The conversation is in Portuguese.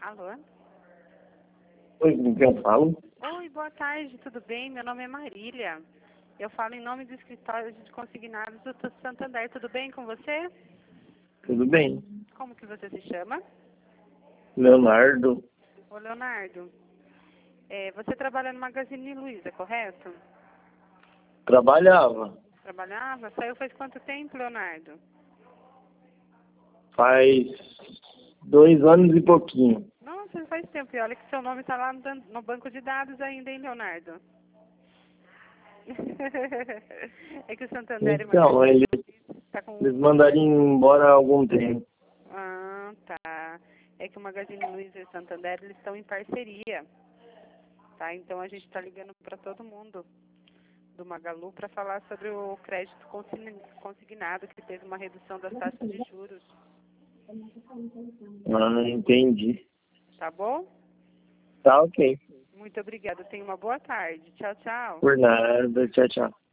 Alô? Oi, com quem eu falo? Oi, boa tarde, tudo bem? Meu nome é Marília. Eu falo em nome do escritório de consignados do Santander. Tudo bem com você? Tudo bem. Como que você se chama? Leonardo. Ô, Leonardo. Você trabalha no Magazine Luiza, correto? Trabalhava. Trabalhava? Saiu faz quanto tempo, Leonardo? Faz 2 anos e pouquinho. Nossa, faz tempo. E olha que seu nome está lá no banco de dados ainda, hein, Leonardo? É que o Santander Então, eles está com... mandaram embora há algum tempo. Ah, tá. É que o Magazine Luiza e o Santander, eles estão em parceria, tá? Então a gente está ligando para todo mundo do Magalu para falar sobre o crédito consignado, que teve uma redução das taxas de juros. Ah, entendi. Tá bom? Tá ok. Muito obrigada. Tenha uma boa tarde. Tchau, tchau. Por nada. Tchau, tchau.